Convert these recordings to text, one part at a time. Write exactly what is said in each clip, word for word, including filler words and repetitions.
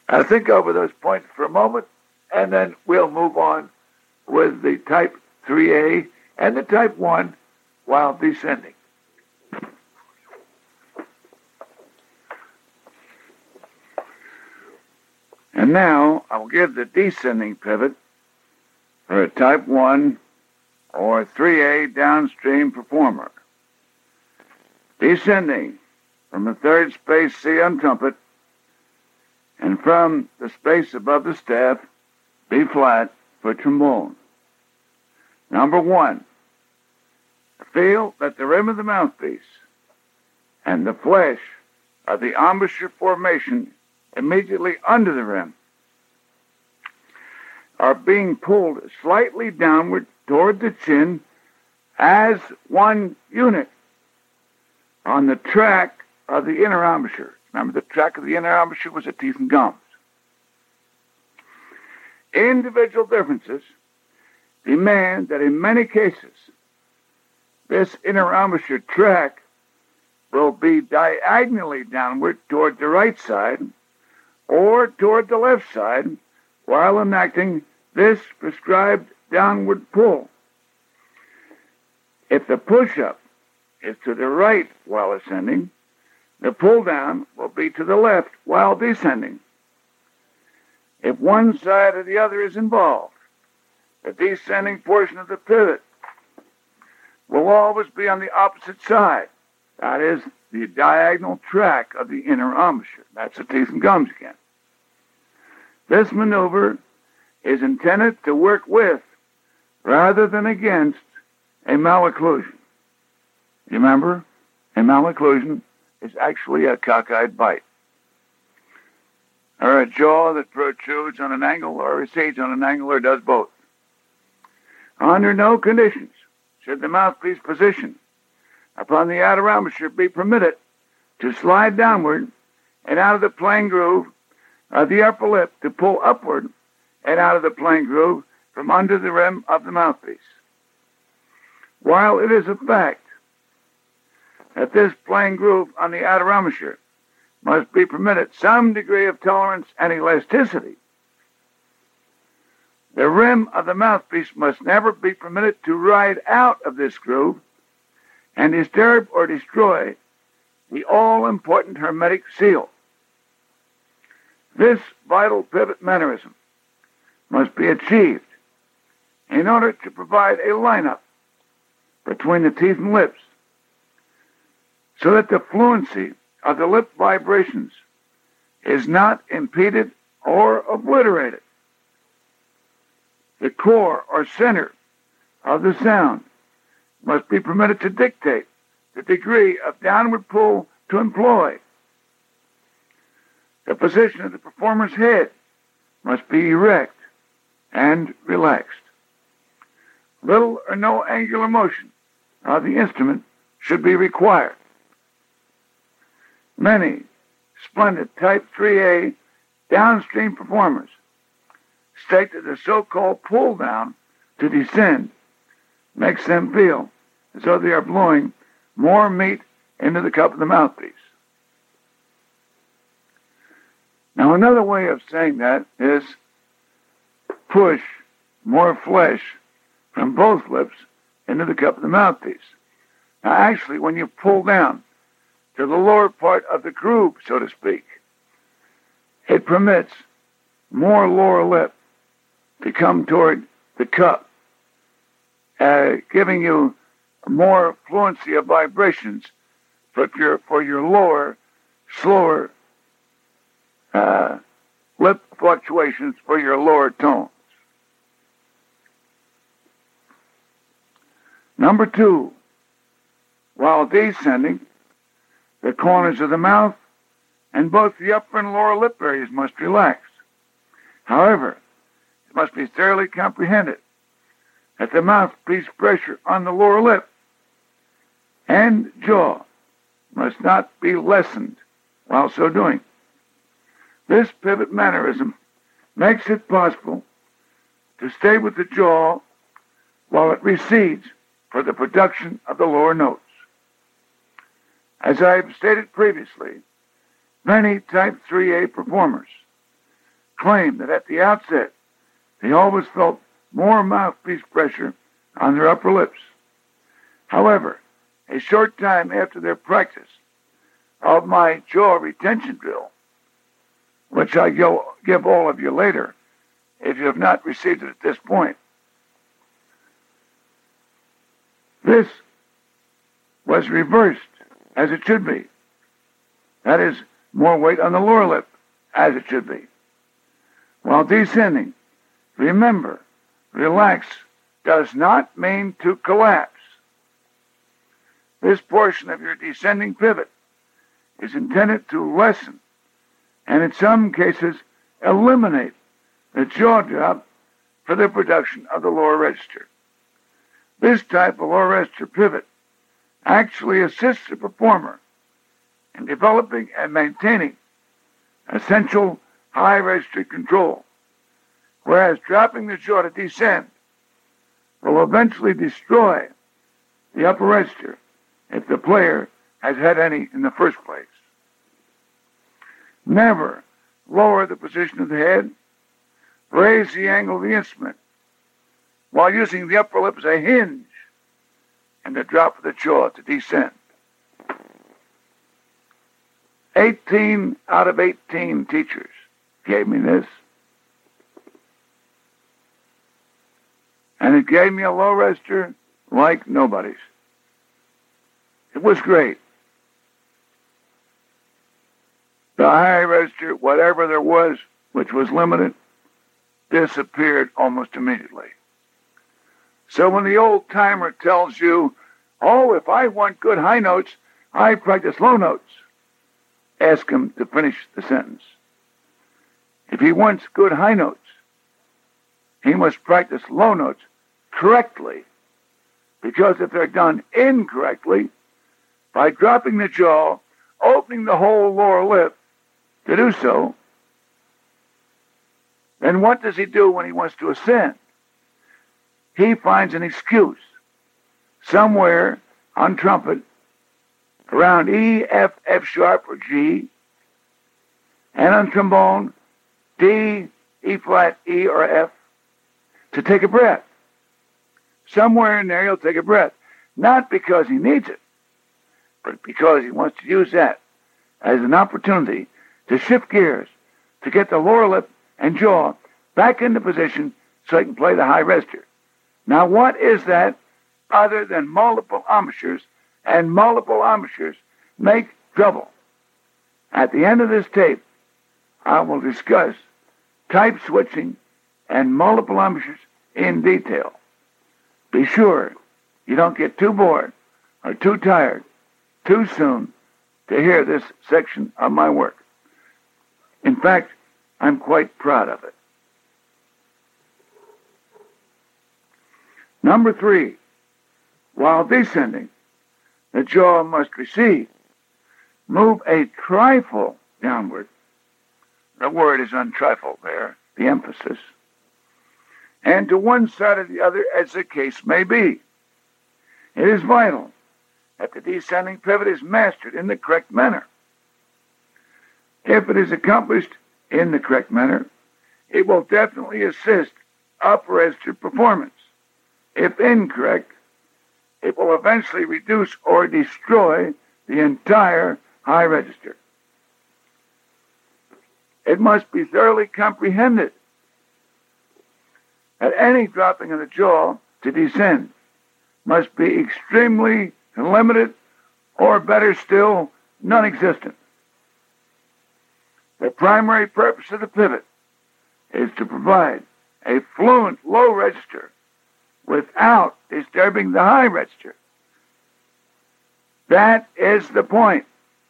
Now think over those points for a moment, and then we'll move on with the type three A and the type one while descending. And now I will give the descending pivot for a type one or three A downstream performer. Descending from the third space C on trumpet and from the space above the staff, B flat for trombone. Number one, feel that the rim of the mouthpiece and the flesh of the embouchure formation immediately under the rim are being pulled slightly downward toward the chin as one unit on the track of the inner embouchure. Remember, the track of the inner embouchure was the teeth and gums. Individual differences demand that in many cases this inner embouchure track will be diagonally downward toward the right side or toward the left side while enacting this prescribed downward pull. If the push-up is to the right while ascending, the pull-down will be to the left while descending. If one side or the other is involved, the descending portion of the pivot will always be on the opposite side. That is, the diagonal track of the inner embouchure. That's the teeth and gums again. This maneuver is intended to work with, rather than against, a malocclusion. Remember, a malocclusion is actually a cockeyed bite, or a jaw that protrudes on an angle or recedes on an angle or does both. Under no conditions should the mouthpiece position upon the outer embouchure be permitted to slide downward and out of the plain groove of the upper lip to pull upward and out of the plain groove from under the rim of the mouthpiece. While it is a fact that this plain groove on the outer embouchure must be permitted some degree of tolerance and elasticity, the rim of the mouthpiece must never be permitted to ride out of this groove and disturb or destroy the all-important hermetic seal. This vital pivot mannerism must be achieved in order to provide a lineup between the teeth and lips so that the fluency of the lip vibrations is not impeded or obliterated. The core or center of the sound must be permitted to dictate the degree of downward pull to employ. The position of the performer's head must be erect and relaxed. Little or no angular motion of the instrument should be required. Many splendid Type three A downstream performers state that the so-called pull down to descend makes them feel as though they are blowing more meat into the cup of the mouthpiece. Now, another way of saying that is push more flesh from both lips into the cup of the mouthpiece. Now, actually, when you pull down to the lower part of the groove, so to speak, it permits more lower lip to come toward the cup, uh, giving you more fluency of vibrations for your, for your lower, slower uh, lip fluctuations for your lower tones. Number two, while descending, the corners of the mouth and both the upper and lower lip areas must relax. However, it must be thoroughly comprehended that the mouthpiece pressure on the lower lip and jaw must not be lessened while so doing. This pivot mannerism makes it possible to stay with the jaw while it recedes for the production of the lower notes. As I have stated previously, many Type three A performers claim that at the outset they always felt more mouthpiece pressure on their upper lips. However, a short time after their practice of my jaw retention drill, which I give all of you later if you have not received it at this point, this was reversed as it should be. That is, more weight on the lower lip as it should be. While descending, remember, relax does not mean to collapse. This portion of your descending pivot is intended to lessen and in some cases eliminate the jaw drop for the production of the lower register. This type of lower register pivot actually assists the performer in developing and maintaining essential high register control, whereas dropping the jaw to descend will eventually destroy the upper register if the player has had any in the first place. Never lower the position of the head, raise the angle of the instrument while using the upper lip as a hinge and the drop of the jaw to descend. eighteen out of eighteen teachers gave me this, and it gave me a low register like nobody's. It was great. The high register, whatever there was, which was limited, disappeared almost immediately. So when the old timer tells you, oh, if I want good high notes, I practice low notes, ask him to finish the sentence. If he wants good high notes, he must practice low notes correctly, because if they're done incorrectly, by dropping the jaw, opening the whole lower lip to do so, then what does he do when he wants to ascend? He finds an excuse somewhere on trumpet around E, F, F sharp, or G, and on trombone, D, E flat, E, or F, to take a breath. Somewhere in there he'll take a breath, not because he needs it, but because he wants to use that as an opportunity to shift gears, to get the lower lip and jaw back into position so he can play the high register. Now, what is that other than multiple embouchures, and multiple embouchures make trouble? At the end of this tape, I will discuss type switching and multiple embouchures in detail. Be sure you don't get too bored or too tired too soon to hear this section of my work. In fact, I'm quite proud of it. Number three, while descending, the jaw must recede. Move a trifle downward. The word is on trifle there, the emphasis. And to one side or the other, as the case may be. It is vital that the descending pivot is mastered in the correct manner. If it is accomplished in the correct manner, it will definitely assist upper register performance. If incorrect, it will eventually reduce or destroy the entire high register. It must be thoroughly comprehended that any dropping of the jaw to descend must be extremely limited, or better still, non-existent. The primary purpose of the pivot is to provide a fluent low register without disturbing the high register. That is the point.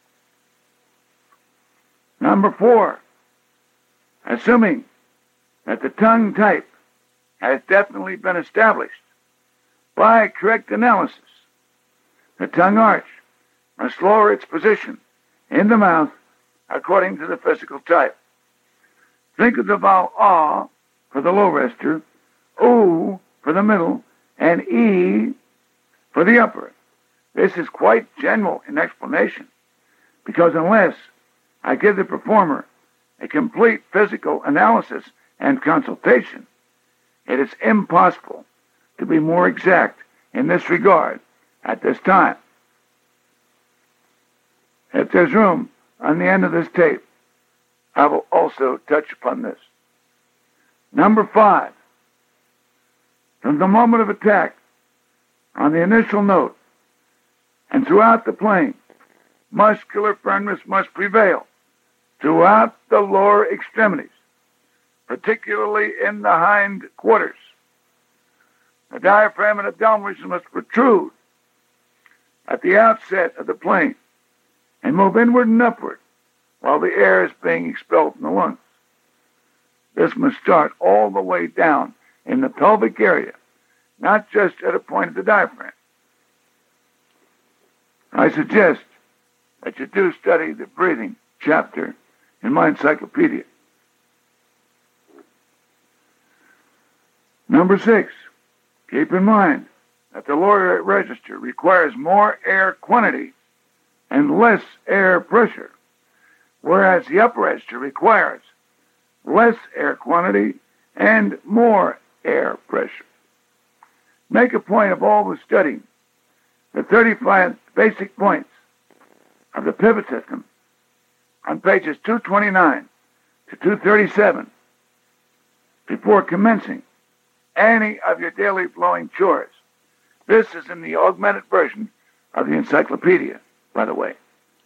Number four, assuming that the tongue type has definitely been established by correct analysis, the tongue arch must lower its position in the mouth according to the physical type. Think of the vowel ah for the low register, oo for the middle, and e for the upper. This is quite general in explanation, because unless I give the performer a complete physical analysis and consultation, it is impossible to be more exact in this regard at this time. If there's room on the end of this tape, I will also touch upon this. Number five, from the moment of attack, on the initial note, and throughout the plane, muscular firmness must prevail throughout the lower extremities, particularly in the hind quarters. The diaphragm and abdominal region must protrude at the outset of the plane and move inward and upward while the air is being expelled from the lungs. This must start all the way down in the pelvic area, not just at a point of the diaphragm. I suggest that you do study the breathing chapter in my encyclopedia. Number six, keep in mind that the lower register requires more air quantity and less air pressure, whereas the upper register requires less air quantity and more air pressure. Make a point of always studying the thirty-five basic points of the pivot system on pages two twenty-nine to two thirty-seven before commencing any of your daily flowing chores. This is in the augmented version of the encyclopedia, by the way.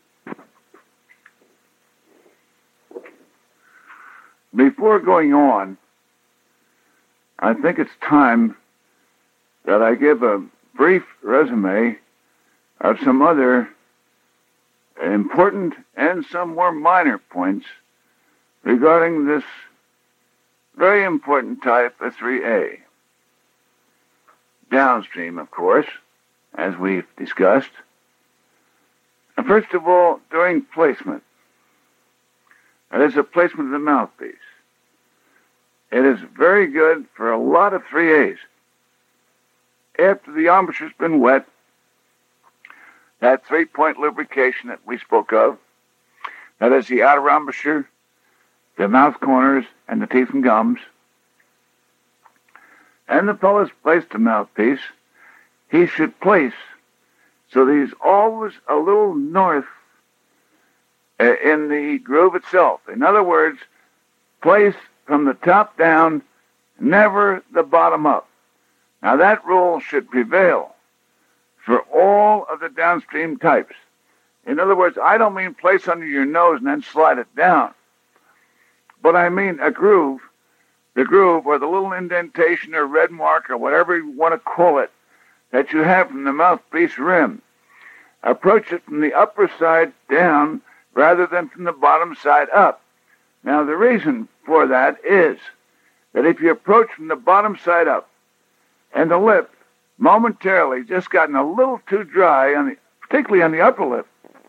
Before going on, I think it's time that I give a brief resume of some other important and some more minor points regarding this very important type of three A. Downstream, of course, as we've discussed. First of all, during placement. That is the placement of the mouthpiece. It is very good for a lot of three A's. After the embouchure's been wet, that three-point lubrication that we spoke of, that is the outer embouchure, the mouth corners, and the teeth and gums, and the fellow's placed the mouthpiece, he should place so that he's always a little north in the groove itself. In other words, place from the top down, never the bottom up. Now that rule should prevail for all of the downstream types. In other words, I don't mean place under your nose and then slide it down, but I mean a groove, the groove or the little indentation or red mark or whatever you want to call it that you have from the mouthpiece rim. Approach it from the upper side down rather than from the bottom side up. Now the reason for that is that if you approach from the bottom side up and the lip momentarily just gotten a little too dry, on the, particularly on the upper lip,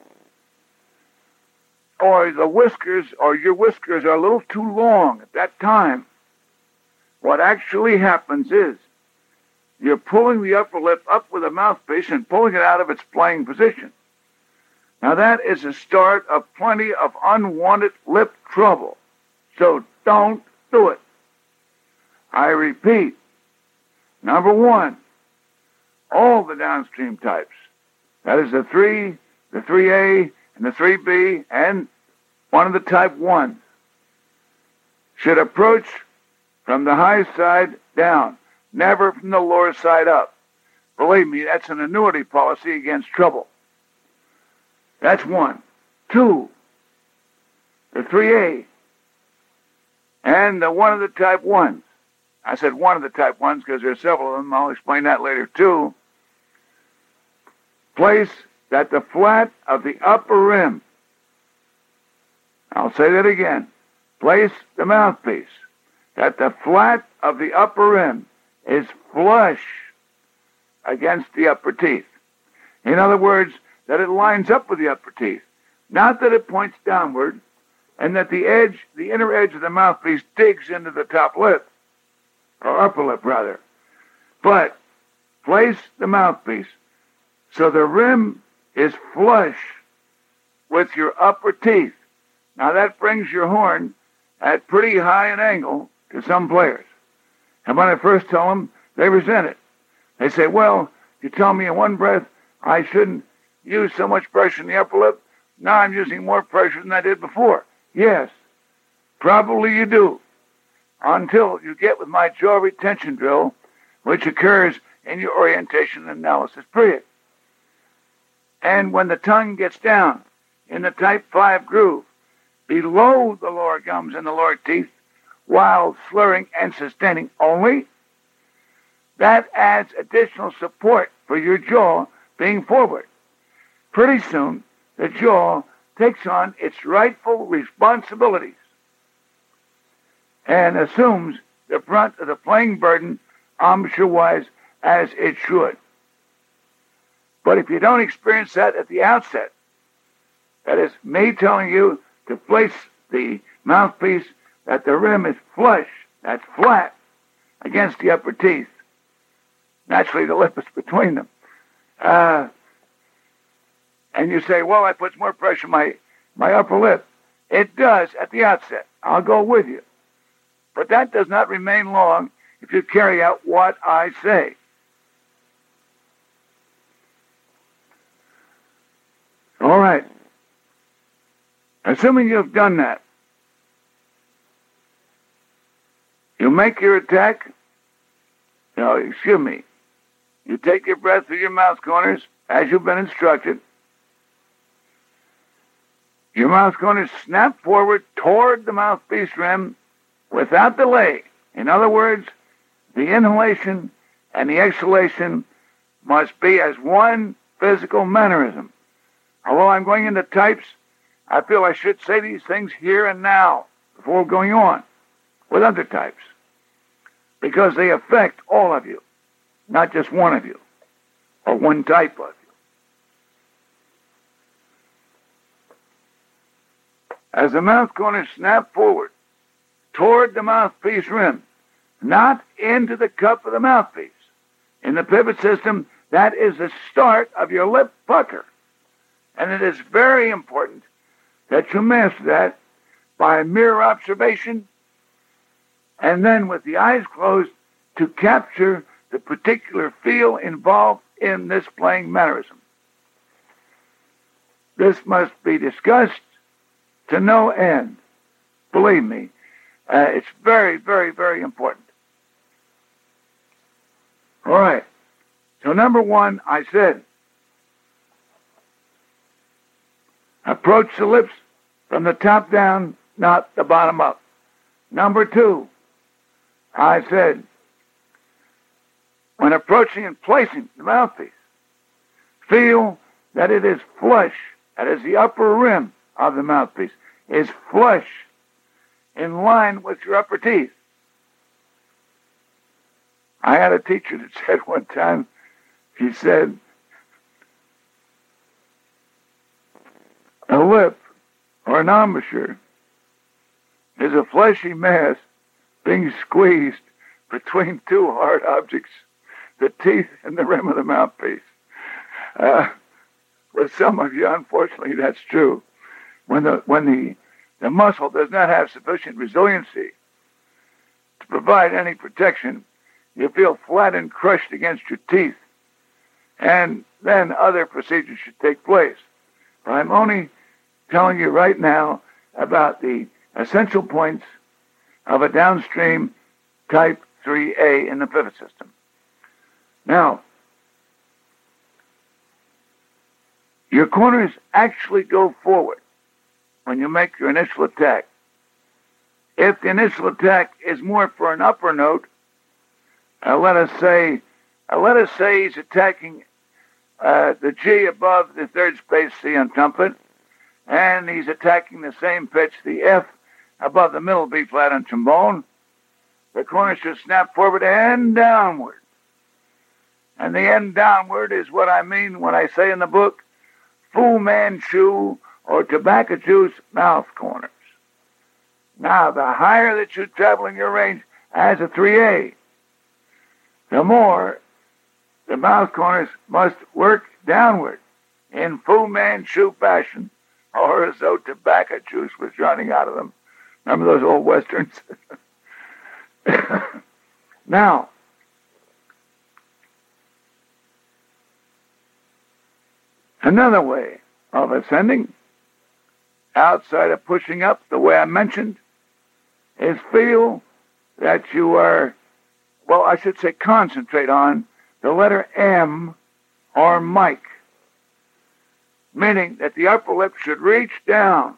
or the whiskers or your whiskers are a little too long at that time, what actually happens is you're pulling the upper lip up with a mouthpiece and pulling it out of its playing position. Now that is the start of plenty of unwanted lip trouble. So don't do it. I repeat, number one, all the downstream types, that is the three, the three A, and the three B, and one of the type ones, should approach from the high side down, never from the lower side up. Believe me, that's an annuity policy against trouble. That's one. Two, the three A, and the one of the type ones. I said one of the type ones because there are several of them. I'll explain that later too. Place at the flat of the upper rim. I'll say that again. Place the mouthpiece at the flat of the upper rim is flush against the upper teeth. In other words, that it lines up with the upper teeth. Not that it points downward and that the edge, the inner edge of the mouthpiece digs into the top lip, or upper lip rather. But place the mouthpiece so the rim is flush with your upper teeth, Now that brings your horn at pretty high an angle to some players. And when I first tell them, they resent it. They say, well, you tell me in one breath I shouldn't use so much pressure in the upper lip. Now I'm using more pressure than I did before. Yes, probably you do, until you get with my jaw retention drill, which occurs in your orientation analysis period. And when the tongue gets down in the type five groove, below the lower gums and the lower teeth, while slurring and sustaining only, that adds additional support for your jaw being forward. Pretty soon, the jaw takes on its rightful responsibilities and assumes the brunt of the playing burden, embouchure-wise, as it should. But if you don't experience that at the outset, that is me telling you to place the mouthpiece that the rim is flush, that's flat, against the upper teeth. Naturally, the lip is between them. Uh, and you say, well, that puts more pressure on my, my upper lip. It does at the outset. I'll go with you. But that does not remain long if you carry out what I say. All right. Assuming you've done that, you make your attack. No, excuse me. You take your breath through your mouth corners as you've been instructed. Your mouth corners snap forward toward the mouthpiece rim without delay. In other words, the inhalation and the exhalation must be as one physical mannerism. Although I'm going into types, I feel I should say these things here and now before going on with other types, because they affect all of you, not just one of you or one type of you. As the mouth corners snap forward toward the mouthpiece rim, not into the cup of the mouthpiece. In the pivot system, that is the start of your lip pucker. And it is very important that you master that by mirror observation and then with the eyes closed to capture the particular feel involved in this playing mannerism. This must be discussed to no end. Believe me, uh, it's very, very, very important. All right. So number one, I said, approach the lips from the top down, not the bottom up. Number two, I said, when approaching and placing the mouthpiece, feel that it is flush, that is the upper rim of the mouthpiece, is flush in line with your upper teeth. I had a teacher that said one time, he said, a lip or an embouchure is a fleshy mass being squeezed between two hard objects, the teeth and the rim of the mouthpiece. Uh, with some of you, unfortunately, that's true. When the when the, the muscle does not have sufficient resiliency to provide any protection, you feel flat and crushed against your teeth. And then other procedures should take place. But I'm only telling you right now about the essential points of a downstream type three A in the pivot system. Now, your corners actually go forward when you make your initial attack. If the initial attack is more for an upper note, uh, let us say, uh, let us say he's attacking uh, the G above the third space C on trumpet, and he's attacking the same pitch, the F, above the middle B flat on trombone. The corners should snap forward and downward. And the end downward is what I mean when I say in the book, Fu Manchu or tobacco juice mouth corners. Now, the higher that you travel in your range as a three A, the more the mouth corners must work downward in Fu Manchu fashion or as though tobacco juice was running out of them. Remember those old westerns? Now, another way of ascending, outside of pushing up, the way I mentioned, is feel that you are, well, I should say concentrate on the letter M or Mike, meaning that the upper lip should reach down,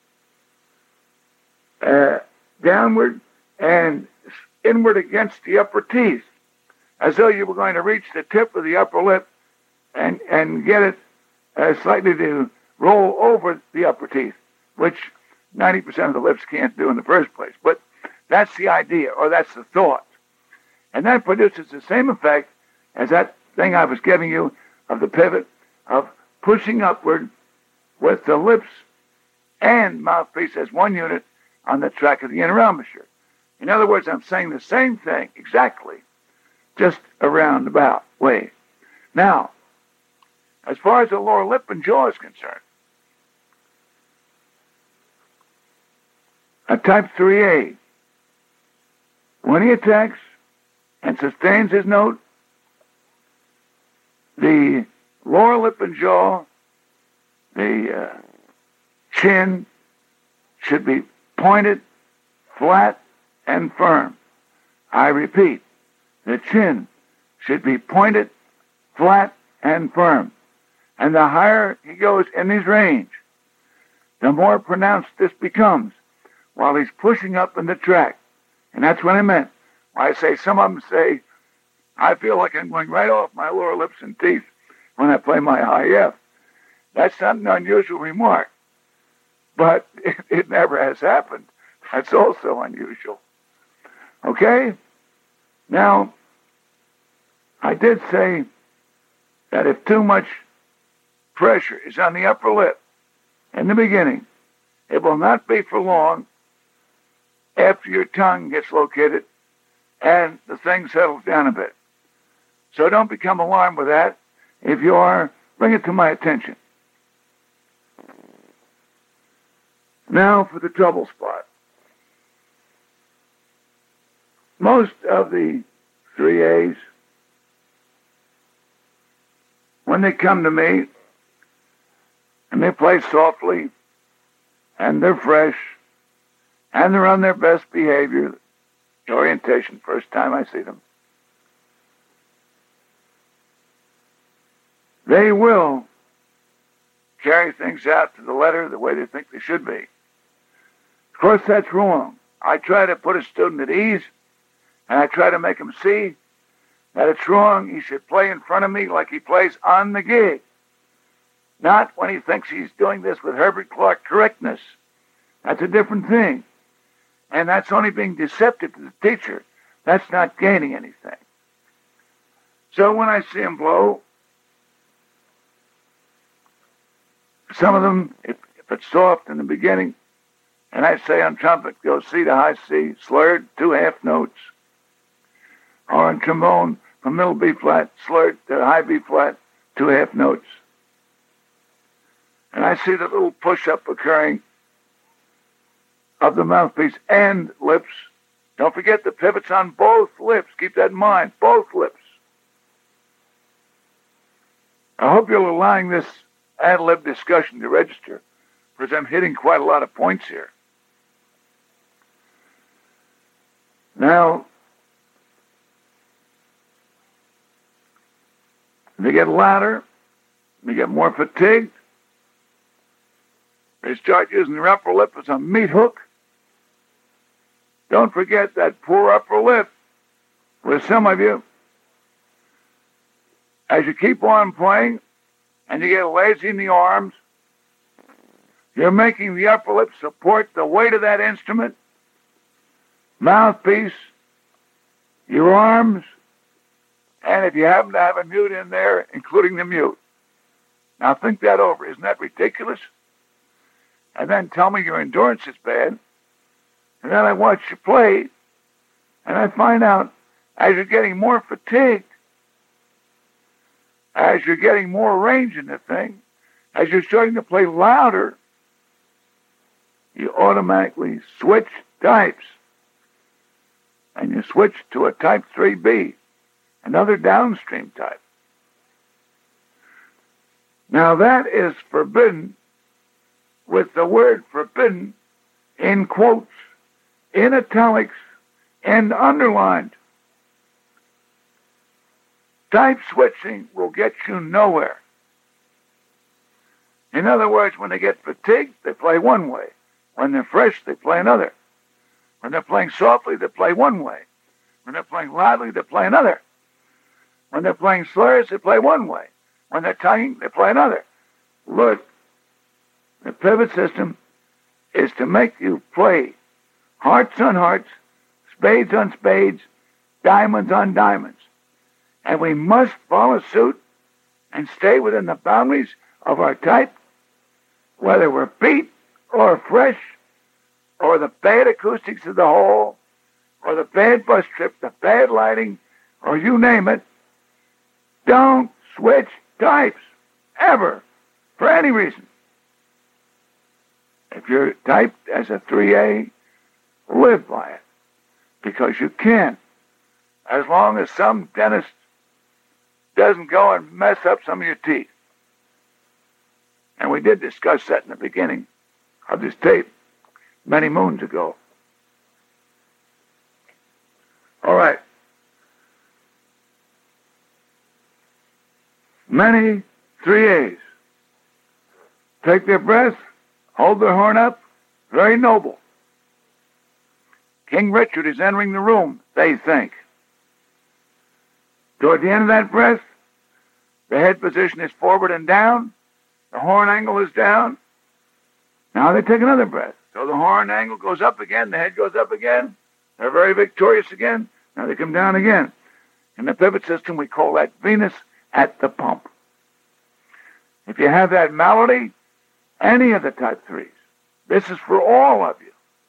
uh, downward and inward against the upper teeth, as though you were going to reach the tip of the upper lip and, and get it uh, slightly to roll over the upper teeth, which ninety percent of the lips can't do in the first place. But that's the idea, or that's the thought. And that produces the same effect as that thing I was giving you of the pivot of pushing upward with the lips and mouthpiece as one unit on the track of the inner embouchure. In other words, I'm saying the same thing exactly, just a roundabout way. Now, as far as the lower lip and jaw is concerned, a type three A, when he attacks and sustains his note, the lower lip and jaw, the uh, chin should be pointed, flat, and firm. I repeat, the chin should be pointed, flat, and firm. And the higher he goes in his range, the more pronounced this becomes while he's pushing up in the track. And that's what I meant. I say, some of them say, I feel like I'm going right off my lower lips and teeth when I play my high F. That's not an unusual remark, but it, it never has happened. That's also unusual. Okay? Now, I did say that if too much pressure is on the upper lip in the beginning, it will not be for long after your tongue gets located and the thing settles down a bit. So don't become alarmed with that. If you are, bring it to my attention. Now for the trouble spot. Most of the three A's, when they come to me and they play softly and they're fresh and they're on their best behavior, the orientation, first time I see them, they will carry things out to the letter the way they think they should be. Of course, that's wrong. I try to put a student at ease, and I try to make him see that it's wrong. He should play in front of me like he plays on the gig, not when he thinks he's doing this with Herbert Clark correctness. That's a different thing. And that's only being deceptive to the teacher. That's not gaining anything. So when I see him blow, some of them, if, if it's soft in the beginning, and I say on trumpet, go C to high C, slurred, two half notes. Or on trombone, from middle B flat, slurred to high B flat, two half notes. And I see the little push-up occurring of the mouthpiece and lips. Don't forget the pivots on both lips. Keep that in mind, both lips. I hope you're allowing this ad-lib discussion to register, because I'm hitting quite a lot of points here. Now, they get louder, they get more fatigued, they start using their upper lip as a meat hook. Don't forget that poor upper lip with some of you. As you keep on playing and you get lazy in the arms, you're making the upper lip support the weight of that instrument, mouthpiece, your arms, and if you happen to have a mute in there, including the mute. Now think that over. Isn't that ridiculous? And then tell me your endurance is bad. And then I watch you play, and I find out as you're getting more fatigued, as you're getting more range in the thing, as you're starting to play louder you automatically switch types. And you switch to a type three B, another downstream type. Now that is forbidden with the word forbidden in quotes, in italics, and underlined. Type switching will get you nowhere. In other words, when they get fatigued, they play one way. When they're fresh, they play another. When they're playing softly, they play one way. When they're playing loudly, they play another. When they're playing slurs, they play one way. When they're tonguing, they play another. Look, the pivot system is to make you play hearts on hearts, spades on spades, diamonds on diamonds. And we must follow suit and stay within the boundaries of our type, whether we're beat or fresh, or the bad acoustics of the hole, or the bad bus trip, the bad lighting, or you name it. Don't switch types, ever, for any reason. If you're typed as a three A, live by it, because you can, as long as some dentist doesn't go and mess up some of your teeth. And we did discuss that in the beginning of this tape many moons ago. All right. Many three A's take their breath, hold their horn up, very noble. King Richard is entering the room, they think. Toward the end of that breath, the head position is forward and down, the horn angle is down. Now they take another breath. So the horn angle goes up again, the head goes up again. They're very victorious again. Now they come down again. In the pivot system, we call that Venus at the pump. If you have that melody, any of the type threes, this is for all of you.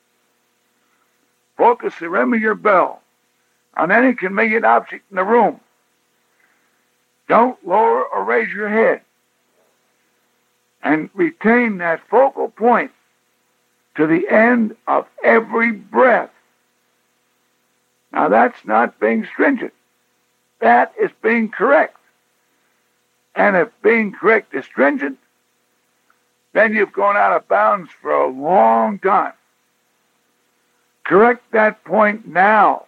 Focus the rim of your bell on any convenient object in the room. Don't lower or raise your head. And retain that focal point to the end of every breath. Now that's not being stringent. That is being correct. And if being correct is stringent, then you've gone out of bounds for a long time. Correct that point now.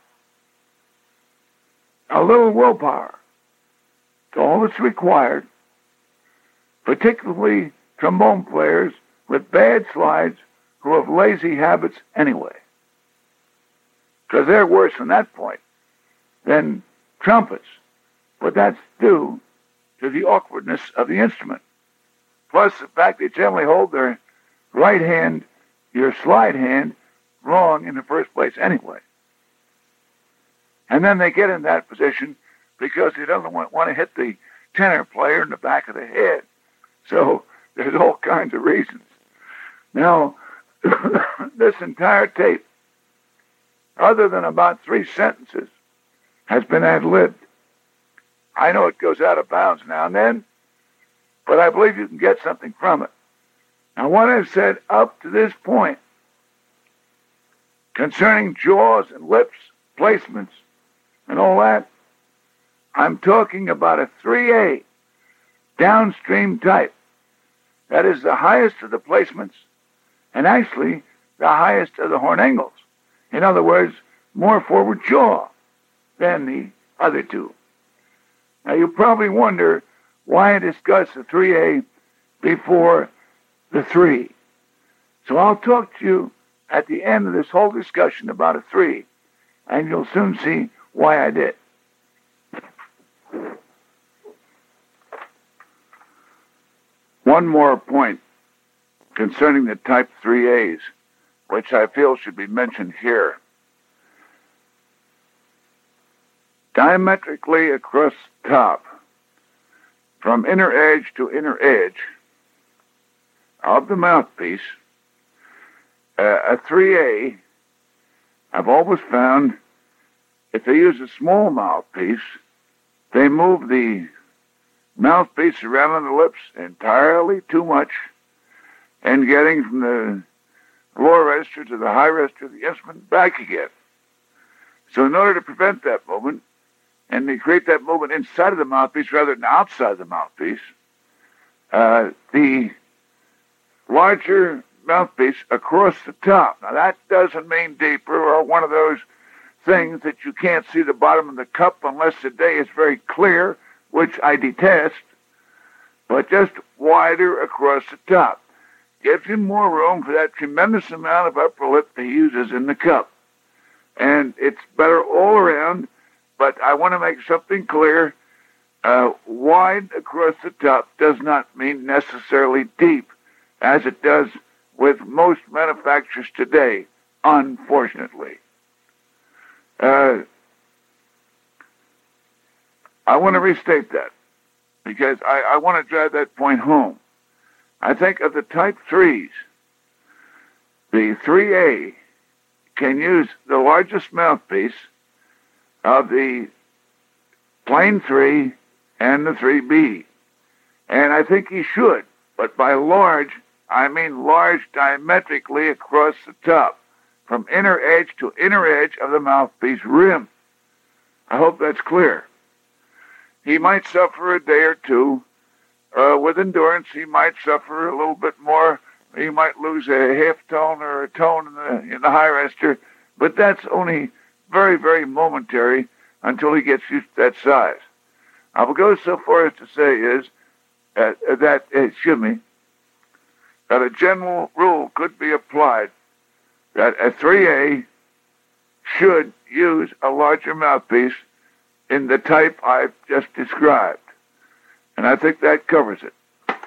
A little willpower. It's all that's required, particularly trombone players with bad slides who have lazy habits anyway. Because they're worse on that point than trumpets. But that's due to the awkwardness of the instrument. Plus the fact they generally hold their right hand, your slide hand, wrong in the first place anyway. And then they get in that position because they don't want, want to hit the tenor player in the back of the head. So there's all kinds of reasons. Now, this entire tape, other than about three sentences, has been ad-libbed. I know it goes out of bounds now and then, but I believe you can get something from it. Now, what I've said up to this point concerning jaws and lips, placements, and all that, I'm talking about a three A downstream type. That is the highest of the placements and actually the highest of the horn angles. In other words, more forward jaw than the other two. Now you probably wonder why I discuss the three A before the three. So I'll talk to you at the end of this whole discussion about a three, and you'll soon see why I did. One more point concerning the type three A's, which I feel should be mentioned here. Diametrically across the top, from inner edge to inner edge of the mouthpiece, uh, a three A, I've always found if they use a small mouthpiece, they move the mouthpiece around on the lips entirely too much, and getting from the lower register to the high register of the instrument back again. So in order to prevent that movement, and to create that movement inside of the mouthpiece rather than outside the mouthpiece, uh, the larger mouthpiece across the top. Now that doesn't mean deeper or one of those things that you can't see the bottom of the cup unless the day is very clear, which I detest, but just wider across the top. Gives him more room for that tremendous amount of upper lip that he uses in the cup. And it's better all around, but I want to make something clear. Uh, wide across the top does not mean necessarily deep, as it does with most manufacturers today, unfortunately. Uh, I want to restate that, because I, I want to drive that point home. I think of the Type threes, the three A can use the largest mouthpiece of the plain three and the three B. And I think he should, but by large, I mean large diametrically across the top, from inner edge to inner edge of the mouthpiece rim. I hope that's clear. He might suffer a day or two. Uh, with endurance, he might suffer a little bit more. He might lose a half tone or a tone in the, in the high register, but that's only very, very momentary until he gets used to that size. I will go so far as to say is uh, that, uh, excuse me, that a general rule could be applied that a three A should use a larger mouthpiece in the type I've just described. And I think that covers it.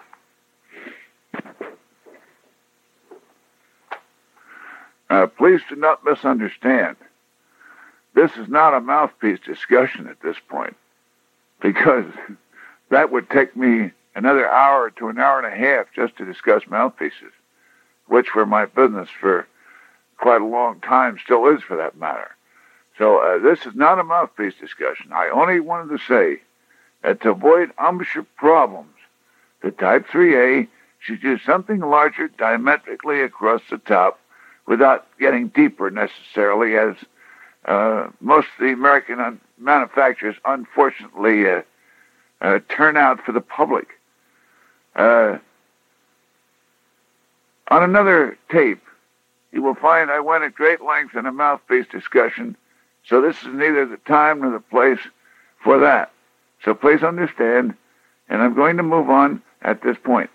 Uh, please do not misunderstand. This is not a mouthpiece discussion at this point, because that would take me another hour to an hour and a half just to discuss mouthpieces, which were my business for quite a long time, still is for that matter. So uh, this is not a mouthpiece discussion. I only wanted to say that to avoid embouchure problems, the Type three A should use something larger diametrically across the top without getting deeper necessarily, as uh, most of the American un- manufacturers unfortunately uh, uh, turn out for the public. Uh, on another tape, you will find I went at great length in a mouthpiece discussion, so this is neither the time nor the place for that. So please understand, and I'm going to move on at this point.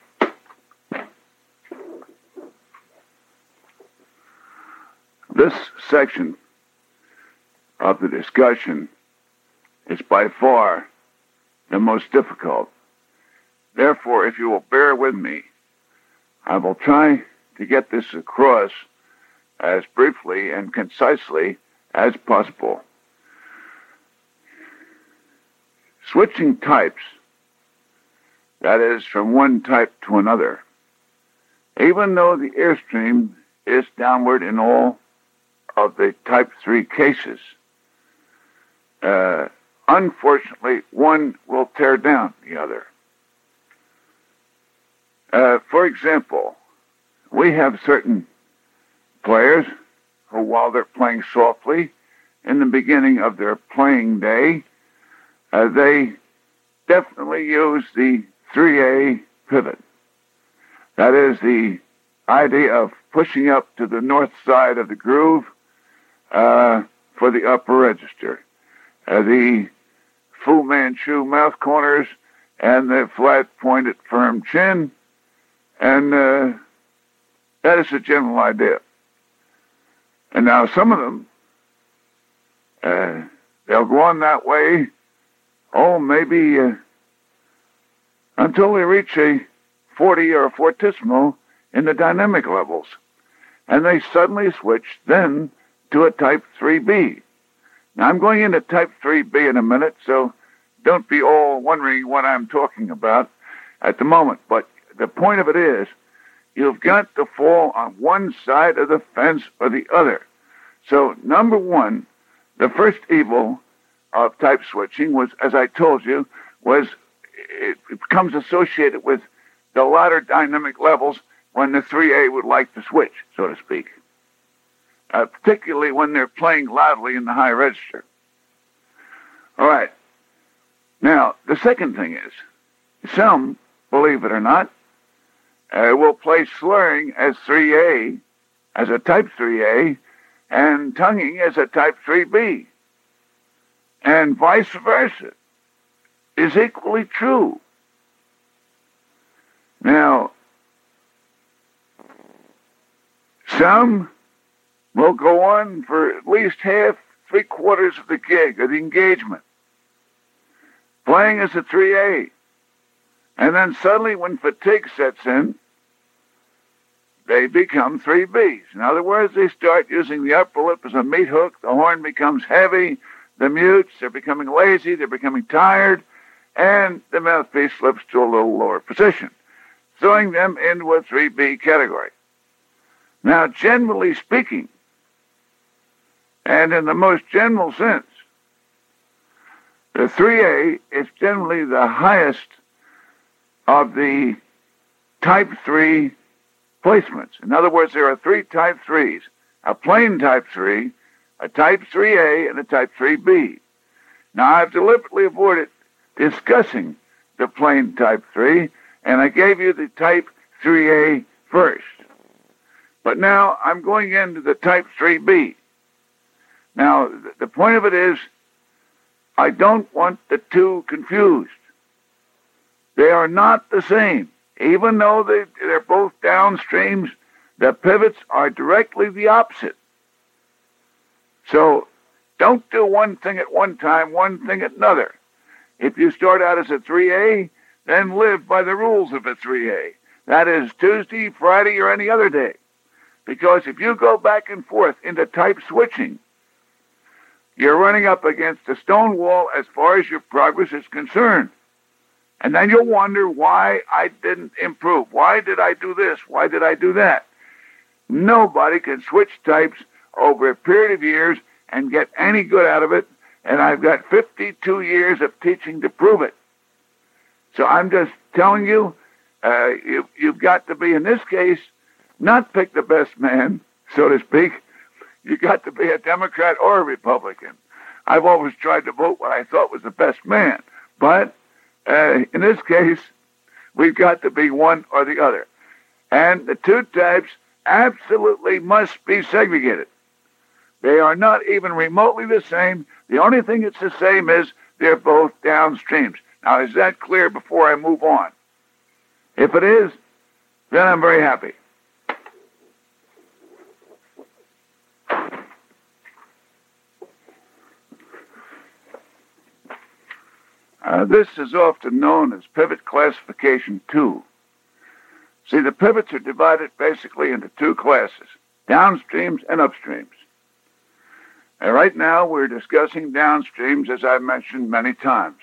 This section of the discussion is by far the most difficult. Therefore, if you will bear with me, I will try to get this across as briefly and concisely as possible. Switching types, that is, from one type to another, even though the airstream is downward in all of the Type three cases, uh, unfortunately, one will tear down the other. Uh, for example, we have certain players who, while they're playing softly in the beginning of their playing day, uh, they definitely use the three A pivot. That is the idea of pushing up to the north side of the groove uh, for the upper register. Uh, the Fu Manchu mouth corners and the flat pointed firm chin, and uh, that is the general idea. And now some of them, uh, they'll go on that way, oh, maybe uh, until they reach a forty or a fortissimo in the dynamic levels. And they suddenly switch then to a Type three B. Now, I'm going into Type three B in a minute, so don't be all wondering what I'm talking about at the moment. But the point of it is, you've got to fall on one side of the fence or the other. So, number one, the first evil of type switching was, as I told you, was it becomes associated with the latter dynamic levels when the three A would like to switch, so to speak, uh, particularly when they're playing loudly in the high register. All right. Now, the second thing is, some, believe it or not, uh, will play slurring as three A, as a type three A, and tonguing as a type three B. And vice versa is equally true. Now, some will go on for at least half, three quarters of the gig, of the engagement, playing as a three A. And then suddenly when fatigue sets in, they become three Bs. In other words, they start using the upper lip as a meat hook, the horn becomes heavy, the mutes, they're becoming lazy, they're becoming tired, and the mouthpiece slips to a little lower position, throwing them into a three B category. Now, generally speaking, and in the most general sense, the three A is generally the highest of the type three placements. In other words, there are three type threes, a plain type three, a type three A, and a type three B. Now, I've deliberately avoided discussing the plain type three, and I gave you the type three A first. But now I'm going into the type three B. Now, the point of it is, I don't want the two confused. They are not the same. Even though they, they're both downstreams, the pivots are directly the opposite. So don't do one thing at one time, one thing at another. If you start out as a three A, then live by the rules of a three A. That is Tuesday, Friday, or any other day. Because if you go back and forth into type switching, you're running up against a stone wall as far as your progress is concerned. And then you'll wonder why I didn't improve. Why did I do this? Why did I do that? Nobody can switch types over a period of years and get any good out of it. And I've got fifty-two years of teaching to prove it. So I'm just telling you, uh, you you've got to be, in this case, not pick the best man, so to speak. You got to be a Democrat or a Republican. I've always tried to vote what I thought was the best man. But uh, in this case, we've got to be one or the other. And the two types absolutely must be segregated. They are not even remotely the same. The only thing that's the same is they're both downstreams. Now, is that clear before I move on? If it is, then I'm very happy. Uh, this is often known as pivot classification two. See, the pivots are divided basically into two classes, downstreams and upstreams. And right now we're discussing downstreams, as I've mentioned many times.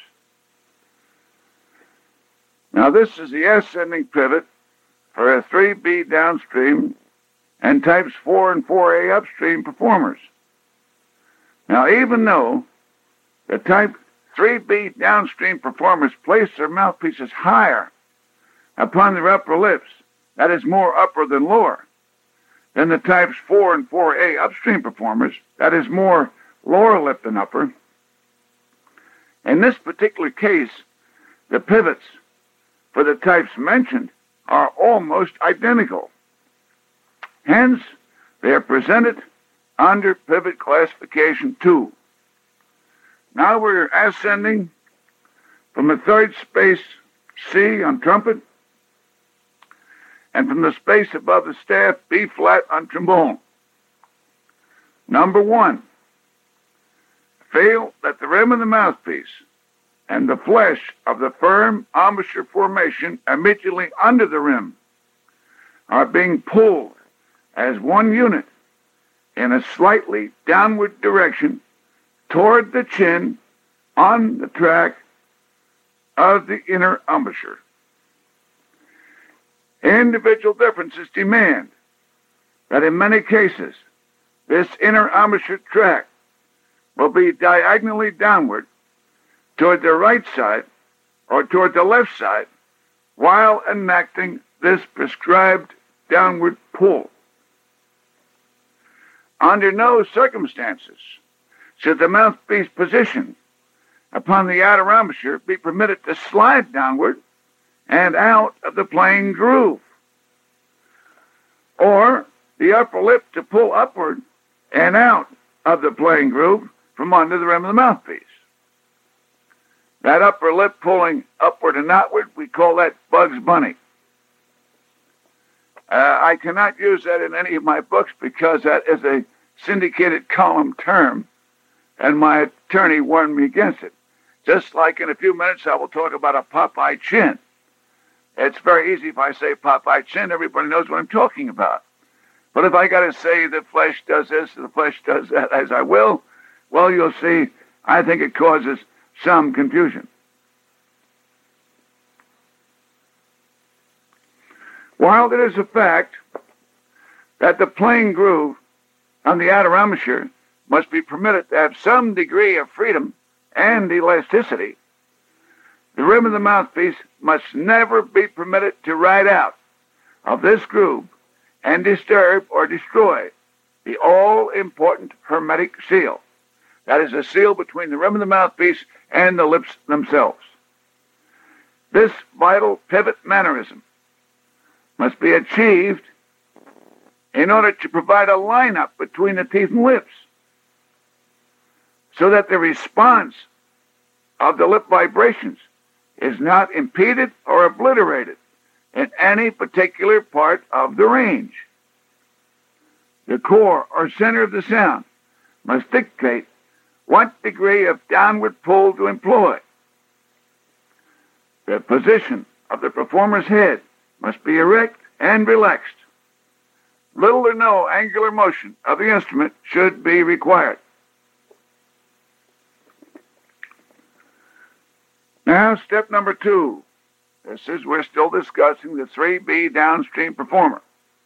Now this is the ascending pivot for a three B downstream and types four and four A upstream performers. Now even though the type three B downstream performers place their mouthpieces higher upon their upper lips, that is more upper than lower, than the types four and four A upstream performers, that is more lower lip than upper. In this particular case, the pivots for the types mentioned are almost identical. Hence, they are presented under pivot classification two. Now we're ascending from the third space C on trumpet and from the space above the staff B flat on trombone. Number one, feel that the rim of the mouthpiece and the flesh of the firm embouchure formation immediately under the rim are being pulled as one unit in a slightly downward direction toward the chin on the track of the inner embouchure. Individual differences demand that in many cases this inner embouchure track will be diagonally downward toward the right side or toward the left side while enacting this prescribed downward pull. Under no circumstances should the mouthpiece position upon the outer embouchure be permitted to slide downward and out of the playing groove, or the upper lip to pull upward and out of the playing groove from under the rim of the mouthpiece. That upper lip pulling upward and outward, we call that Bugs Bunny. Uh, I cannot use that in any of my books because that is a syndicated column term, and my attorney warned me against it. Just like in a few minutes I will talk about a Popeye chin. It's very easy if I say Popeye chin, everybody knows what I'm talking about. But if I got to say the flesh does this, the flesh does that, as I will, well, you'll see, I think it causes some confusion. While it is a fact that the playing groove on the outer embouchure must be permitted to have some degree of freedom and elasticity, the rim of the mouthpiece must never be permitted to ride out of this groove and disturb or destroy the all-important hermetic seal. That is a seal between the rim of the mouthpiece and the lips themselves. This vital pivot mannerism must be achieved in order to provide a lineup between the teeth and lips, so that the response of the lip vibrations is not impeded or obliterated in any particular part of the range. The core or center of the sound must dictate what degree of downward pull to employ. The position of the performer's head must be erect and relaxed. Little or no angular motion of the instrument should be required. Now, step number two. This is, we're still discussing the three B downstream performer.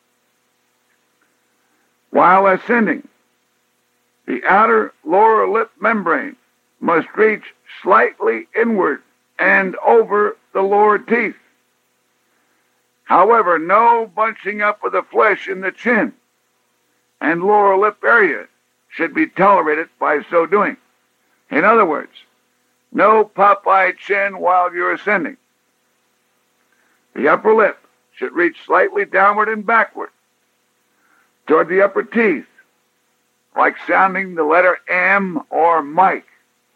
While ascending, the outer lower lip membrane must reach slightly inward and over the lower teeth. However, no bunching up of the flesh in the chin and lower lip area should be tolerated by so doing. In other words, no Popeye chin while you're ascending. The upper lip should reach slightly downward and backward toward the upper teeth, like sounding the letter M or Mike,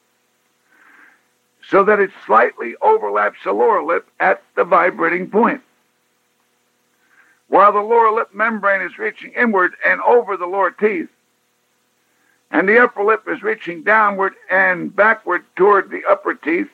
so that it slightly overlaps the lower lip at the vibrating point. While the lower lip membrane is reaching inward and over the lower teeth, and the upper lip is reaching downward and backward toward the upper teeth,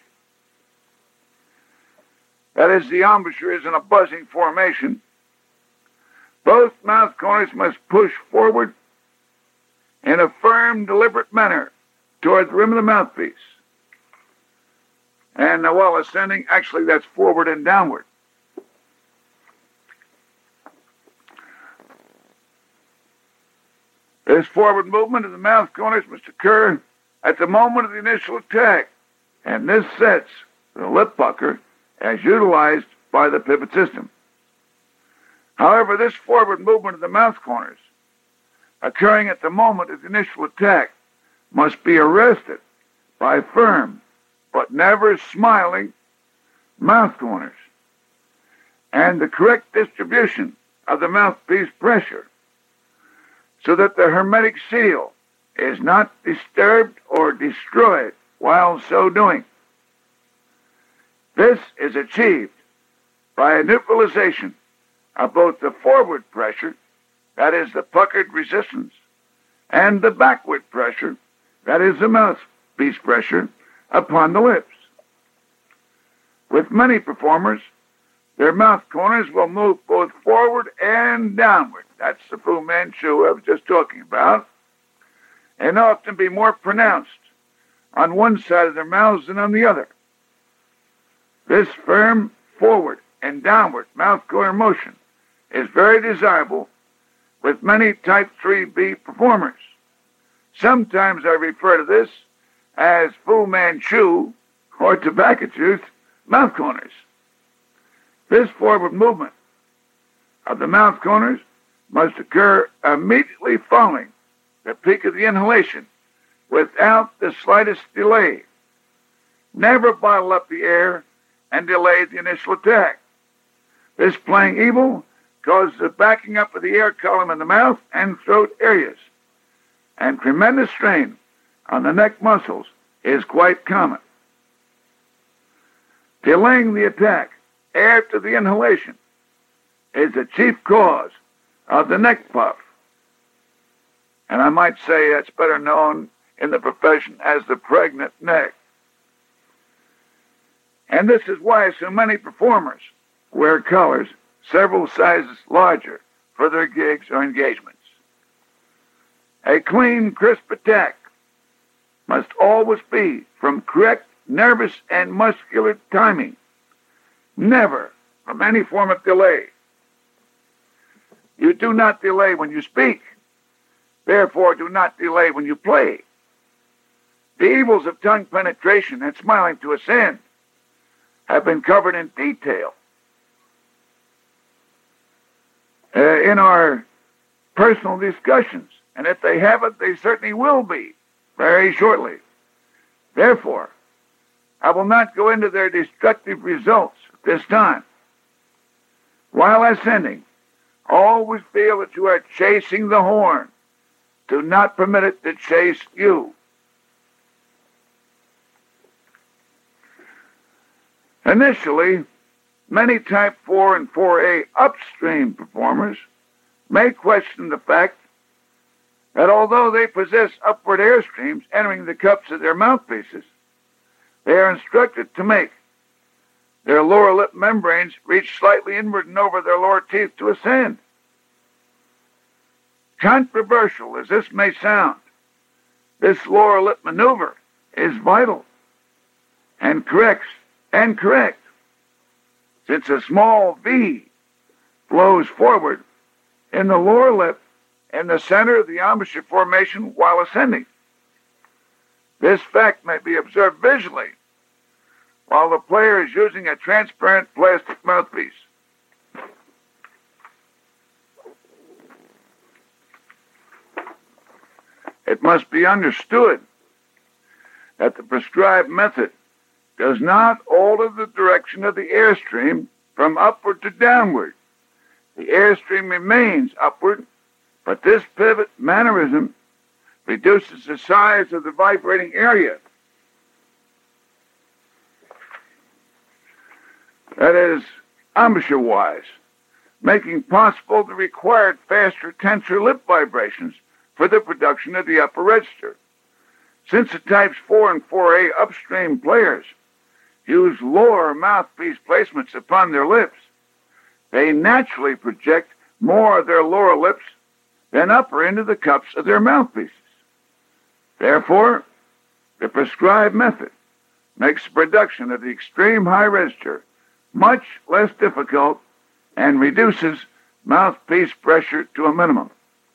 that is, the embouchure is in a buzzing formation, both mouth corners must push forward in a firm, deliberate manner toward the rim of the mouthpiece. And uh, while ascending, actually that's forward and downward. This forward movement of the mouth corners must occur at the moment of the initial attack, and this sets the lip pucker as utilized by the pivot system. However, this forward movement of the mouth corners, occurring at the moment of the initial attack, must be arrested by firm but never smiling mouth corners and the correct distribution of the mouthpiece pressure, so that the hermetic seal is not disturbed or destroyed while so doing. This is achieved by a neutralization of both the forward pressure, that is the puckered resistance, and the backward pressure, that is the mouthpiece pressure, upon the lips. With many performers, their mouth corners will move both forward and downward. That's the Fu Manchu I was just talking about, and often be more pronounced on one side of their mouths than on the other. This firm forward and downward mouth corner motion is very desirable with many type three B performers. Sometimes I refer to this as Fu Manchu or tobacco juice mouth corners. This forward movement of the mouth corners must occur immediately following the peak of the inhalation without the slightest delay. Never bottle up the air and delay the initial attack. This playing evil causes a backing up of the air column in the mouth and throat areas, and tremendous strain on the neck muscles is quite common. Delaying the attack after the inhalation is the chief cause of the neck puff, and I might say that's better known in the profession as the pregnant neck. And this is why so many performers wear collars several sizes larger for their gigs or engagements. A clean, crisp attack must always be from correct nervous and muscular timing, never from any form of delay. You do not delay when you speak, therefore do not delay when you play. The evils of tongue penetration and smiling to ascend have been covered in detail uh, in our personal discussions, and if they haven't, they certainly will be very shortly. Therefore, I will not go into their destructive results at this time. While ascending, always feel that you are chasing the horn. Do not permit it to chase you. Initially, many type four and four A upstream performers may question the fact that although they possess upward air streams entering the cups of their mouthpieces, they are instructed to make their lower lip membranes reach slightly inward and over their lower teeth to ascend. Controversial as this may sound, this lower lip maneuver is vital and corrects and correct, since a small V flows forward in the lower lip in the center of the embouchure formation while ascending. This fact may be observed visually while the player is using a transparent plastic mouthpiece. It must be understood that the prescribed method does not alter the direction of the airstream from upward to downward. The airstream remains upward, but this pivot mannerism reduces the size of the vibrating area. That is, embouchure-wise, making possible the required faster tensor lip vibrations for the production of the upper register. Since the types four and four A upstream players use lower mouthpiece placements upon their lips, they naturally project more of their lower lips than upper into the cups of their mouthpieces. Therefore, the prescribed method makes the production of the extreme high register much less difficult and reduces mouthpiece pressure to a minimum.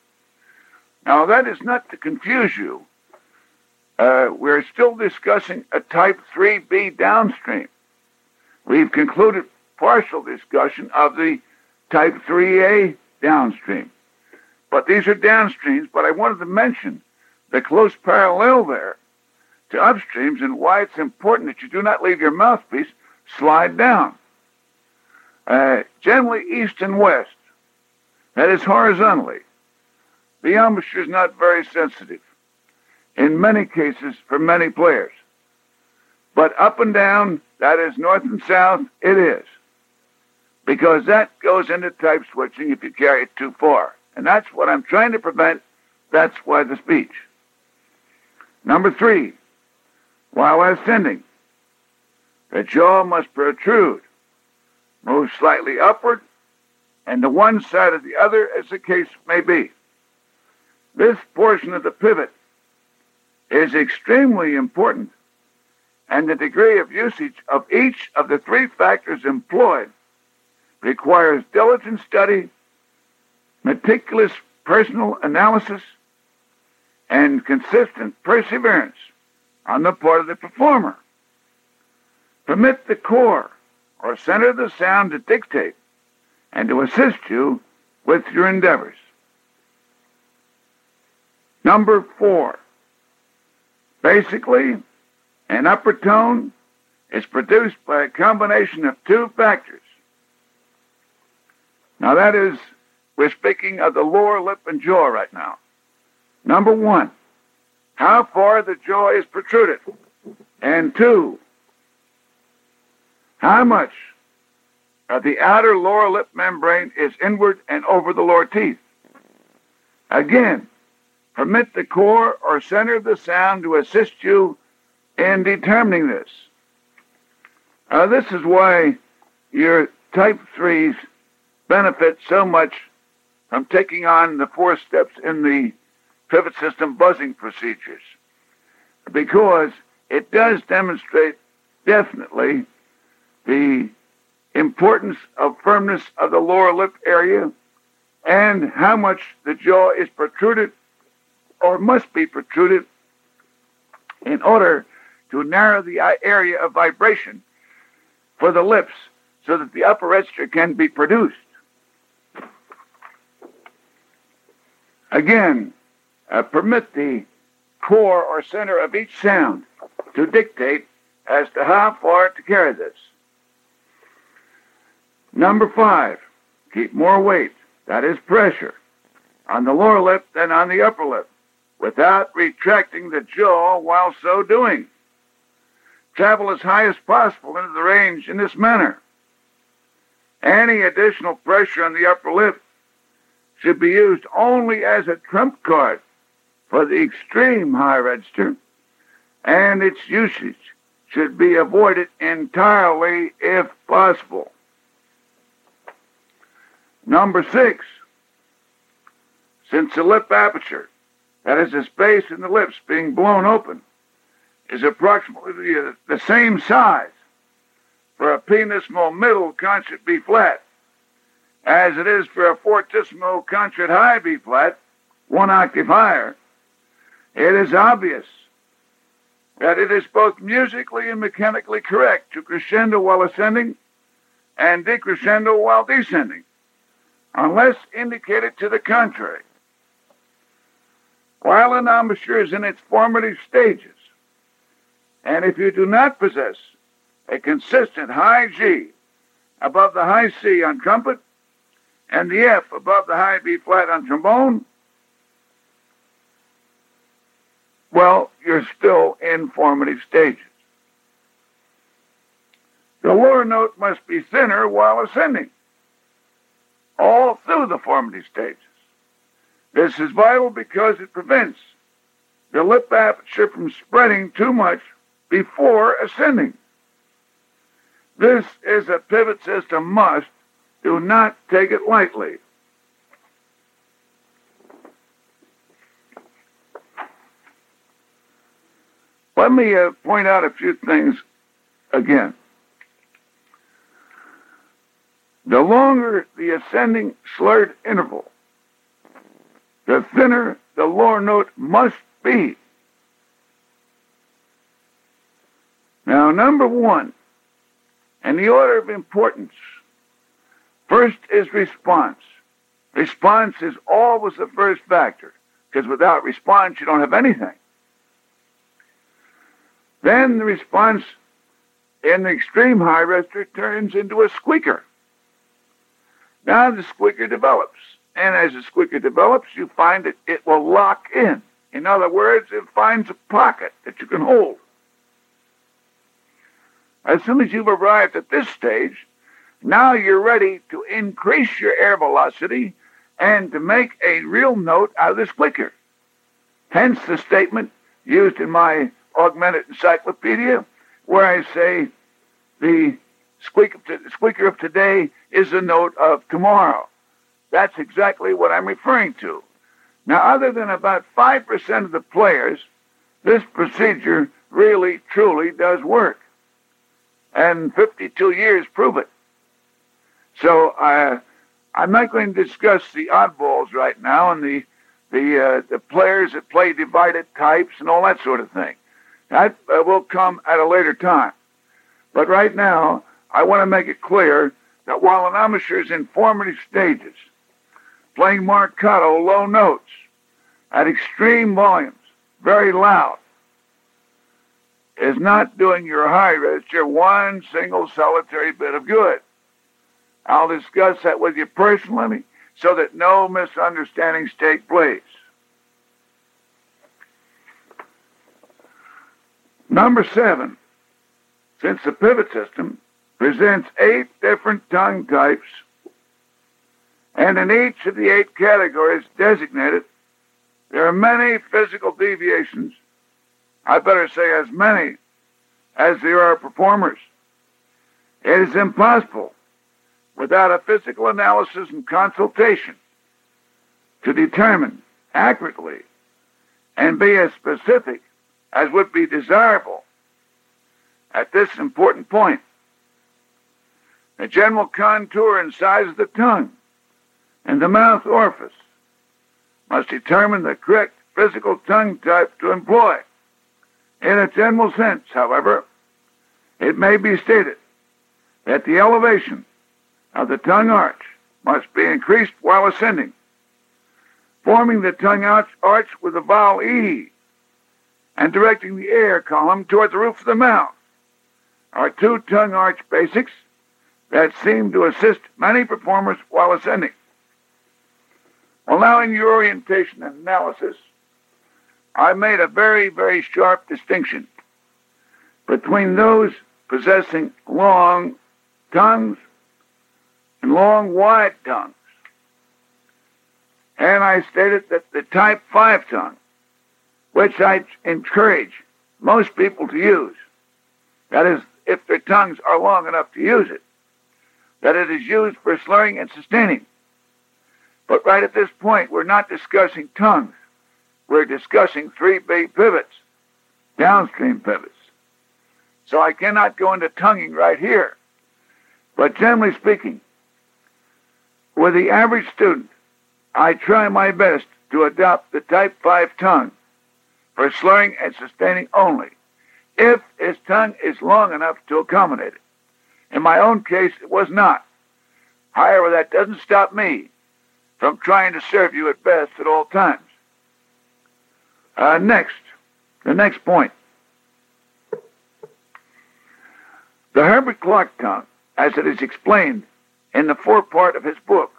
Now, that is not to confuse you. Uh, we're still discussing a type three B downstream. We've concluded partial discussion of the type three A downstream. But these are downstreams, but I wanted to mention the close parallel there to upstreams and why it's important that you do not leave your mouthpiece slide down. Uh, generally east and west, that is horizontally, the embouchure is not very sensitive in many cases for many players. But up and down, that is north and south, it is. Because that goes into type switching if you carry it too far. And that's what I'm trying to prevent. That's why the speech. Number three, while ascending, the jaw must protrude, move slightly upward, and to one side or the other as the case may be. This portion of the pivot is extremely important, and the degree of usage of each of the three factors employed requires diligent study, meticulous personal analysis, and consistent perseverance on the part of the performer. Permit the core or center of the sound to dictate and to assist you with your endeavors. Number four, basically, an upper tone is produced by a combination of two factors. Now that is, we're speaking of the lower lip and jaw right now. Number one, how far the jaw is protruded. And two, how much of the outer lower lip membrane is inward and over the lower teeth. Again, permit the core or center of the sound to assist you in determining this. Uh, this is why your type threes benefit so much from taking on the four steps in the pivot system buzzing procedures, because it does demonstrate definitely the importance of firmness of the lower lip area and how much the jaw is protruded or must be protruded in order to narrow the area of vibration for the lips so that the upper register can be produced. Again, uh, permit the core or center of each sound to dictate as to how far to carry this. Number five, keep more weight, that is pressure, on the lower lip than on the upper lip, without retracting the jaw while so doing. Travel as high as possible into the range in this manner. Any additional pressure on the upper lip should be used only as a trump card for the extreme high register, and its usage should be avoided entirely if possible. Number six, since the lip aperture, that is the space in the lips being blown open, is approximately the, the same size for a pianissimo middle concert B flat as it is for a fortissimo concert high B flat, one octave higher, it is obvious that it is both musically and mechanically correct to crescendo while ascending and decrescendo while descending, unless indicated to the contrary. While an embouchure is in its formative stages, and if you do not possess a consistent high G above the high C on trumpet and the F above the high B flat on trombone, well, you're still in formative stages. The lower note must be thinner while ascending, all through the formative stages. This is vital because it prevents the lip aperture from spreading too much before ascending. This is a pivot system must. Do not take it lightly. Let me uh, point out a few things again. The longer the ascending slurred interval, the thinner the lower note must be. Now, number one, and the order of importance, first is response. Response is always the first factor, because without response, you don't have anything. Then the response in the extreme high register turns into a squeaker. Now the squeaker develops. And as the squeaker develops, you find that it will lock in. In other words, it finds a pocket that you can hold. As soon as you've arrived at this stage, now you're ready to increase your air velocity and to make a real note out of the squeaker. Hence the statement used in my augmented encyclopedia, where I say the squeaker of today is the note of tomorrow. That's exactly what I'm referring to. Now, other than about five percent of the players, this procedure really, truly does work. And fifty-two years prove it. So uh, I'm not going to discuss the oddballs right now and the the uh, the players that play divided types and all that sort of thing. That uh, will come at a later time. But right now, I want to make it clear that while an amateur's in formative stages, playing marcato low notes at extreme volumes, very loud, is not doing your high register one single solitary bit of good. I'll discuss that with you personally so that no misunderstandings take place. Number seven, since the pivot system presents eight different tongue types, and in each of the eight categories designated, there are many physical deviations. I better say as many as there are performers. It is impossible without a physical analysis and consultation to determine accurately and be as specific as would be desirable at this important point. The general contour and size of the tongue and the mouth orifice must determine the correct physical tongue type to employ. In a general sense, however, it may be stated that the elevation of the tongue arch must be increased while ascending, forming the tongue arch, arch with the vowel E and directing the air column toward the roof of the mouth are two tongue arch basics that seem to assist many performers while ascending. Allowing your orientation and analysis, I made a very, very sharp distinction between those possessing long tongues and long, wide tongues. And I stated that the type five tongue, which I encourage most people to use, that is, if their tongues are long enough to use it, that it is used for slurring and sustaining. But right at this point, we're not discussing tongues. We're discussing three big pivots, downstream pivots. So I cannot go into tonguing right here. But generally speaking, with the average student, I try my best to adopt the type five tongue for slurring and sustaining only, if his tongue is long enough to accommodate it. In my own case, it was not. However, that doesn't stop me from trying to serve you at best at all times. Uh, next, the next point. The Herbert Clark tongue, as it is explained in the forepart of his book,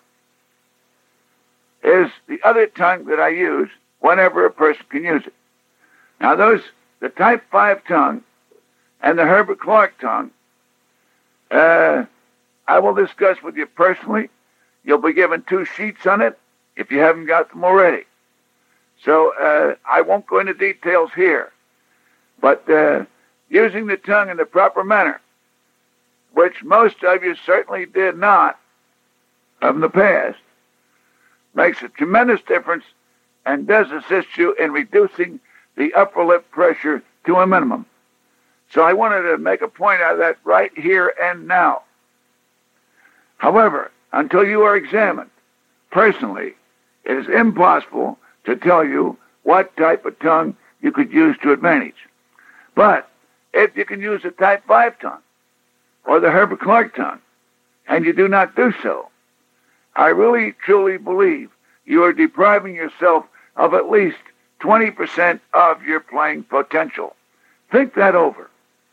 is the other tongue that I use whenever a person can use it. Now those, the type five tongue and the Herbert Clark tongue, uh, I will discuss with you personally. You'll be given two sheets on it if you haven't got them already. So uh, I won't go into details here. But uh, using the tongue in the proper manner, which most of you certainly did not from the past, makes a tremendous difference and does assist you in reducing the upper lip pressure to a minimum. So I wanted to make a point out of that right here and now. However, until you are examined personally, it is impossible to tell you what type of tongue you could use to advantage. But if you can use a type five tongue or the Herbert Clark tongue, and you do not do so, I really truly believe you are depriving yourself of at least twenty percent of your playing potential. Think that over.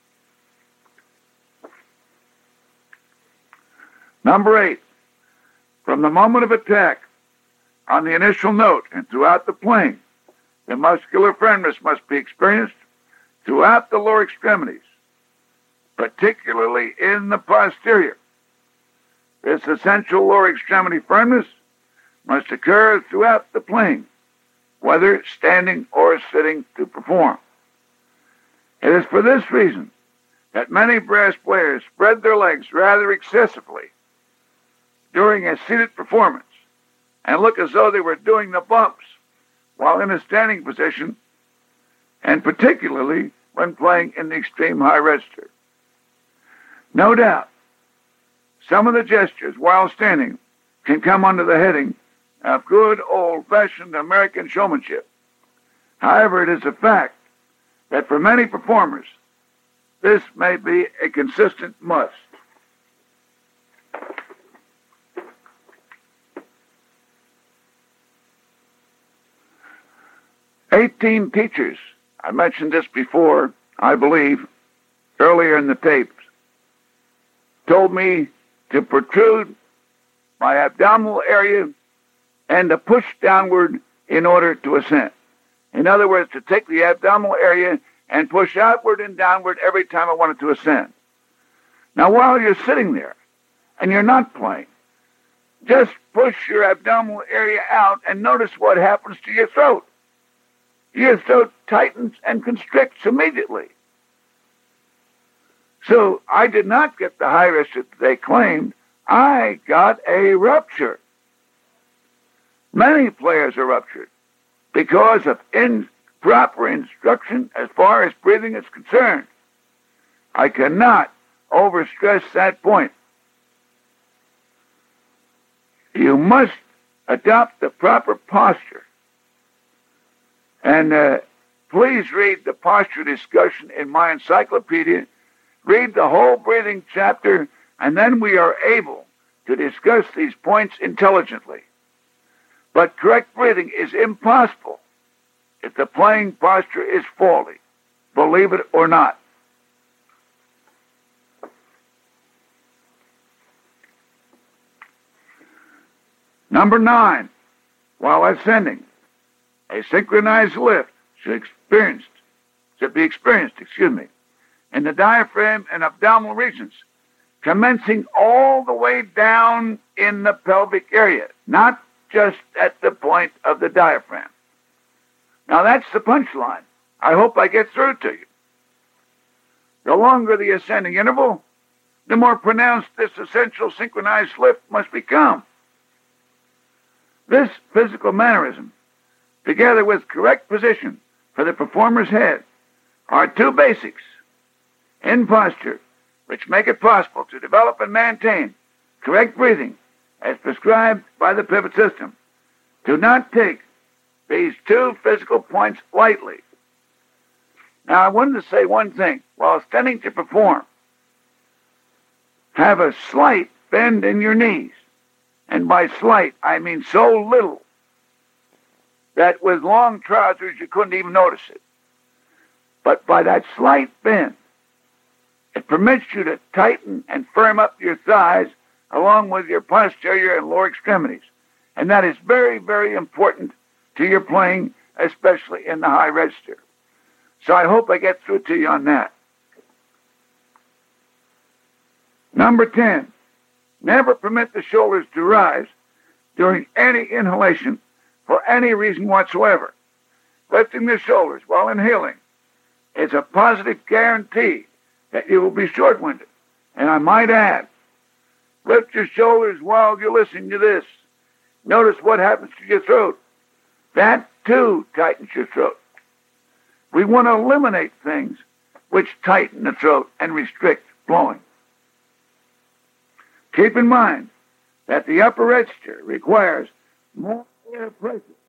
Number eight, from the moment of attack on the initial note and throughout the playing, the muscular firmness must be experienced throughout the lower extremities, particularly in the posterior. This essential lower extremity firmness must occur throughout the playing, whether standing or sitting to perform. It is for this reason that many brass players spread their legs rather excessively during a seated performance and look as though they were doing the bumps while in a standing position, and particularly when playing in the extreme high register. No doubt, some of the gestures while standing can come under the heading of good old-fashioned American showmanship. However, it is a fact that for many performers, this may be a consistent must. eighteen teachers, I mentioned this before, I believe, earlier in the tapes, told me to protrude my abdominal area and to push downward in order to ascend. In other words, to take the abdominal area and push outward and downward every time I wanted to ascend. Now, while you're sitting there and you're not playing, just push your abdominal area out and notice what happens to your throat. Your throat tightens and constricts immediately. So I did not get the high risk that they claimed. I got a rupture. Many players are ruptured because of improper instruction as far as breathing is concerned. I cannot overstress that point. You must adopt the proper posture. And uh, please read the posture discussion in my encyclopedia. Read the whole breathing chapter, and then we are able to discuss these points intelligently. But correct breathing is impossible if the playing posture is faulty, believe it or not. Number nine, while ascending, a synchronized lift should experienced, should be experienced, excuse me, in the diaphragm and abdominal regions, commencing all the way down in the pelvic area, not just at the point of the diaphragm. Now that's the punchline. I hope I get through to you. The longer the ascending interval, the more pronounced this essential synchronized lift must become. This physical mannerism, together with correct position for the performer's head, are two basics in posture which make it possible to develop and maintain correct breathing as prescribed by the pivot system. Do not take these two physical points lightly. Now, I wanted to say one thing. While standing to perform, have a slight bend in your knees. And by slight, I mean so little that with long trousers you couldn't even notice it. But by that slight bend, it permits you to tighten and firm up your thighs along with your posterior and lower extremities. And that is very, very important to your playing, especially in the high register. So I hope I get through to you on that. Number ten, never permit the shoulders to rise during any inhalation for any reason whatsoever. Lifting the shoulders while inhaling is a positive guarantee that you will be short-winded. And I might add, lift your shoulders while you're listening to this. Notice what happens to your throat. That, too, tightens your throat. We want to eliminate things which tighten the throat and restrict blowing. Keep in mind that the upper register requires more air pressure